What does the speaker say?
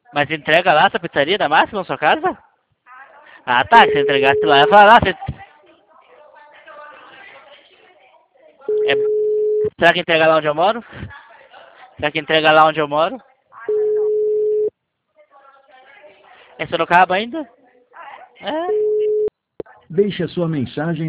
Mas entrega lá essa pizzaria da Máxima na sua casa? Ah tá, se você entregasse lá, eu ia falar, nossa, será que entrega lá onde eu moro? Será que entrega lá onde eu moro? É Sorocaba ainda? É. Deixe a sua mensagem